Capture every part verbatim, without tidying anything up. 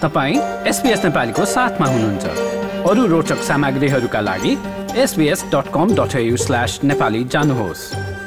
तपाईँ एसबीएस नेपालीको साथमा हुनुहुन्छ। अरू रोचक सामग्रीहरूका लागि SBS dot com dot AU slash Nepali जानुहोस्।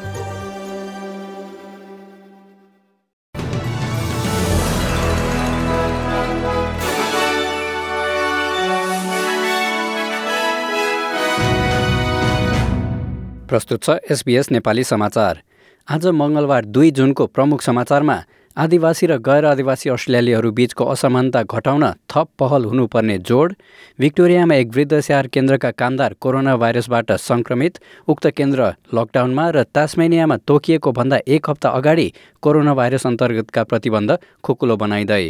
प्रस्तुत छ एसबीएस नेपाली समाचार। आज मङ्गलबार दुई जुनको प्रमुख समाचारमा आदिवासी र गैर आदिवासी अस्ट्रेलियालीहरू बीचको असमानता घटाउन थप पहल हुनुपर्ने जोड, भिक्टोरियामा एक वृद्ध स्याहार केन्द्रका कामदार कोरोना भाइरसबाट संक्रमित, उक्त केन्द्र लकडाउनमा, र तास्मेनियामा तोकिएको भन्दा एक हप्ता अगाडि कोरोना भाइरस अन्तर्गतका प्रतिबन्ध खुकुलो बनाइँदै।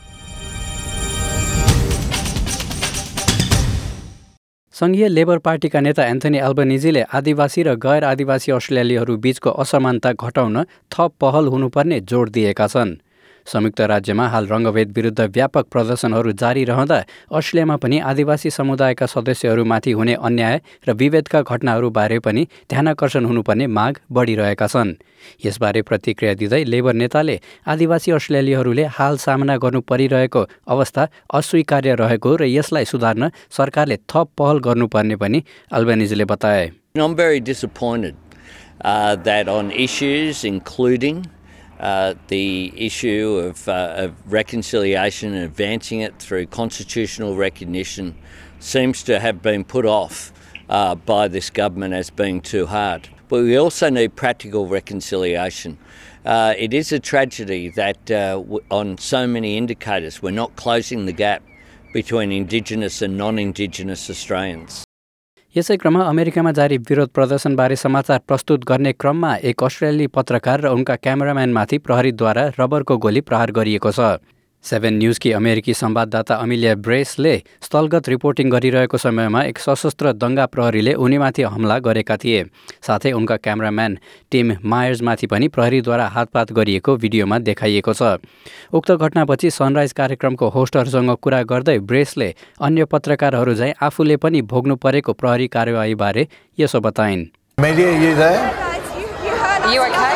संघीय लेबर पार्टीका नेता एन्थनी एल्बनिजीले आदिवासी र गैर आदिवासी अस्ट्रेलियालीहरू बीचको असमानता घटाउन थप पहल हुनुपर्ने जोड दिएका छन्। संयुक्त राज्यमा हाल रङ्गभेद विरुद्ध व्यापक प्रदर्शनहरू जारी रहँदा अस्ट्रेलियामा पनि आदिवासी समुदायका सदस्यहरूमाथि हुने अन्याय र विभेदका घटनाहरूबारे पनि ध्यानाकर्षण हुनुपर्ने माग बढिरहेका छन्। यसबारे प्रतिक्रिया दिँदै लेबर नेताले आदिवासी अस्ट्रेलियालीहरूले हाल सामना गर्नु परिरहेको अवस्था अस्वीकार्य रहेको र यसलाई सुधार्न सरकारले थप पहल गर्नुपर्ने पनि एल्बनिजीले बताए। I'm very disappointed uh, that on issues including Uh, the issue of, uh, of reconciliation and advancing it through constitutional recognition seems to have been put off uh, by this government as being too hard. But we also need practical reconciliation. Uh, it is a tragedy that uh, w- on so many indicators we're not closing the gap between Indigenous and non-Indigenous Australians. यसै क्रममा अमेरिकामा जारी विरोध प्रदर्शनबारे समाचार प्रस्तुत गर्ने क्रममा एक अस्ट्रेलियाली पत्रकार र उनका क्यामेराम्यानमाथि प्रहरीद्वारा रबरको गोली प्रहार गरिएको छ। सेभेन न्युजकी अमेरिकी संवाददाता अमिलिया ब्रेसले स्थलगत रिपोर्टिङ गरिरहेको समयमा एक सशस्त्र दङ्गा प्रहरीले उनीमाथि हमला गरेका थिए। साथै उनका क्यामेराम्यान टिम मायर्समाथि पनि प्रहरीद्वारा हातपात गरिएको भिडियोमा देखाइएको छ। उक्त घटनापछि सनराइज कार्यक्रमको होस्टहरूसँग कुरा गर्दै ब्रेसले अन्य पत्रकारहरू झैँ आफूले पनि भोग्नु परेको प्रहरी कार्यवाहीबारे यसो बताइन्। Media, you there? Are you okay?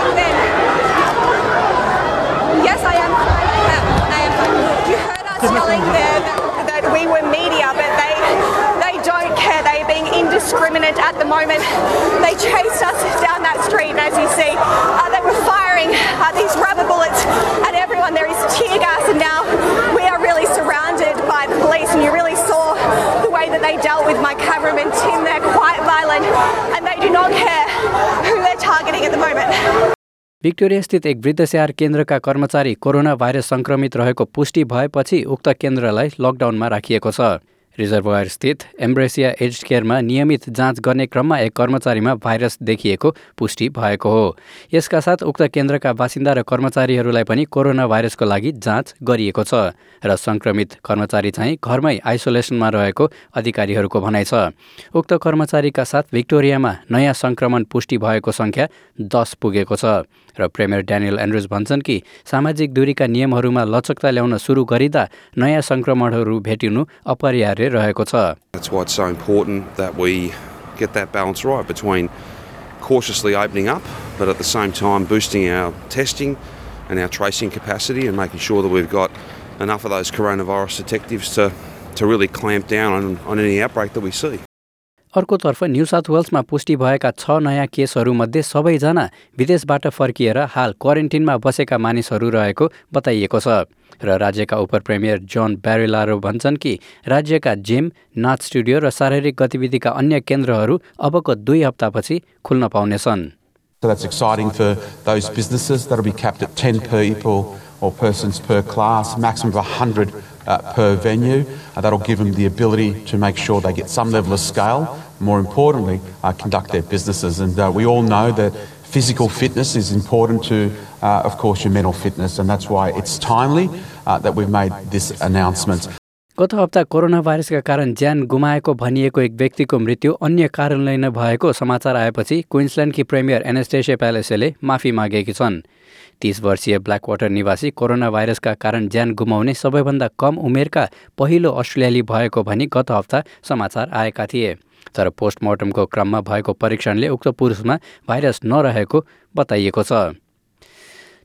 Yes, I am. I am. You heard us telling them that we were media, but they they don't care. They're being indiscriminate at the moment. They chased us down that street, as you see. Uh, they were firing uh, these rubber bullets at everyone. There is tear gas, and now we are really surrounded by the police. And you really saw the way that they dealt with my cameraman Tim. They're quite violent, and they do not care who they're targeting at the moment. Victoria स्थित एक वृद्ध स्याहार केन्द्रका कर्मचारी corona virus संक्रमित रहेको पुष्टि भएपछि उक्त केन्द्रलाई लकडाउनमा राखिएको छ। रिजर्भोयर स्थित एम्ब्रेसिया एज्ड केयरमा नियमित जाँच गर्ने क्रममा एक कर्मचारीमा भाइरस देखिएको पुष्टि भएको हो। यसका साथ उक्त केन्द्रका बासिन्दा र कर्मचारीहरूलाई पनि कोरोना भाइरसको लागि जाँच गरिएको छ र संक्रमित कर्मचारी चाहिँ घरमै आइसोलेसनमा रहेको अधिकारीहरूको भनाइ छ। उक्त कर्मचारीका साथ भिक्टोरियामा नयाँ संक्रमण पुष्टि भएको सङ्ख्या दस पुगेको छ र प्रेमियर ड्यानियल एन्ड्रुज भन्छन् कि सामाजिक दूरीका नियमहरूमा लचकता ल्याउन सुरु गरिँदा नयाँ संक्रमणहरू भेटिनु अपरिहार्य रहेको छ। That's why it's so important that we get that balance right between cautiously opening up but at the same time boosting our testing and our tracing capacity and making sure that we've got enough of those coronavirus detectives to to really clamp down on on any outbreak that we see. अर्कोतर्फ New South वेल्समा पुष्टि भएका छ नयाँ केसहरूमध्ये सबैजना विदेशबाट फर्किएर हाल क्वारेन्टिनमा बसेका मानिसहरू रहेको बताइएको छ र राज्यका उप प्रेमियर जोन ब्यारिलारो भन्छन् कि राज्यका जिम, नाच स्टुडियो र शारीरिक गतिविधिका अन्य केन्द्रहरू अबको दुई हप्तापछि खुल्न पाउनेछन्। So that's exciting for those businesses. That'll be capped at ten people or persons per class, maximum of one hundred uh, per venue. Uh, that'll give them the ability to make sure they get some level of scale, more importantly, uh, conduct their businesses. And uh, we all know that physical fitness is important to, uh, of course, your mental fitness, and that's why it's timely uh, that we've made this announcement. गत हप्ता corona भाइरसका कारण ज्यान गुमाएको भनिएको एक व्यक्तिको मृत्यु अन्य कारणले नै भएको समाचार आएपछि क्विन्सल्यान्डकी प्रेमियर एनास्टेसिया प्यालेसीले माफी मागेकी छन्। तीस वर्षीय ब्ल्याकवाटर निवासी कोरोना भाइरसका कारण ज्यान गुमाउने सबैभन्दा कम उमेरका पहिलो अस्ट्रेलियाली भएको भनी गत हप्ता समाचार आएका थिए। तर पोस्टमार्टमको क्रममा भएको परीक्षणले उक्त पुरुषमा भाइरस नरहेको बताइएको छ।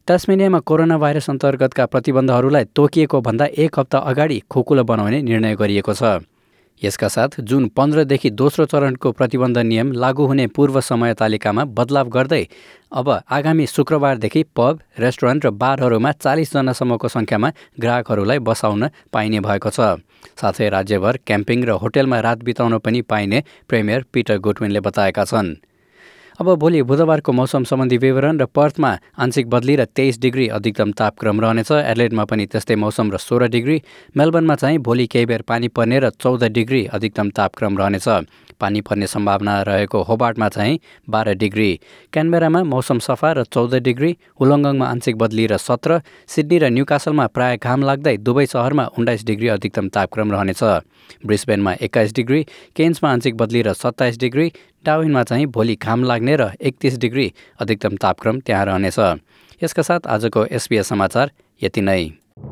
टास्मेनियामा कोरोना भाइरस अन्तर्गतका प्रतिबन्धहरूलाई तोकिएको भन्दा एक हप्ता अगाडि खोकुलो बनाउने निर्णय गरिएको छ। यसका साथ जुन पन्ध्रदेखि दोस्रो चरणको प्रतिबन्ध नियम लागू हुने पूर्व समय तालिकामा बदलाव गर्दै अब आगामी शुक्रबारदेखि पब, रेस्टुरेन्ट र बारहरूमा चालिसजनासम्मको सङ्ख्यामा ग्राहकहरूलाई बसाउन पाइने भएको छ। साथै राज्यभर क्याम्पिङ र होटेलमा रात बिताउन पनि पाइने प्रेमियर पिटर गुटविनले बताएका छन्। अब भोलि बुधबारको मौसम सम्बन्धी विवरण र पर्थमा आंशिक बदली र तेइस डिग्री अधिकतम तापक्रम रहनेछ। एडलेडमा पनि त्यस्तै मौसम र सोह्र डिग्री। मेलबर्नमा चाहिँ भोलि केही बेर पानी पर्ने र चौध डिग्री अधिकतम तापक्रम रहनेछ। पानी पर्ने सम्भावना रहेको होबार्टमा चाहिँ बाह्र डिग्री। क्यानबेरामा मौसम सफा र चौध डिग्री। वुलङ्गङमा आंशिक बदली र सत्र। सिडनी र न्युकासलमा प्राय घाम लाग्दै दुवै सहरमा उन्नाइस डिग्री अधिकतम तापक्रम रहनेछ। ब्रिस्बेनमा एक्काइस डिग्री। केन्समा आंशिक बदली र सत्ताइस डिग्री। डार्विनमा चाहिँ भोलि घाम लाग्ने र एकतिस डिग्री अधिकतम तापक्रम त्यहाँ रहनेछ। यसका साथ आजको एसबीएस समाचार यति नै।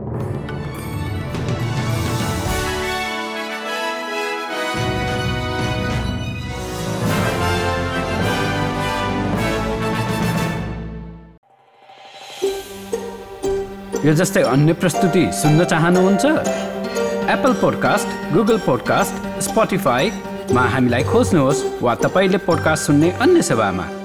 यो जस्तै अन्य प्रस्तुति सुन्न चाहनुहुन्छ? एप्पल पोडकास्ट, गुगल पोडकास्ट, स्पोटिफाईमा हामीलाई खोज्नुहोस् वा तपाईँले पोडकास्ट सुन्ने अन्य सेवामा।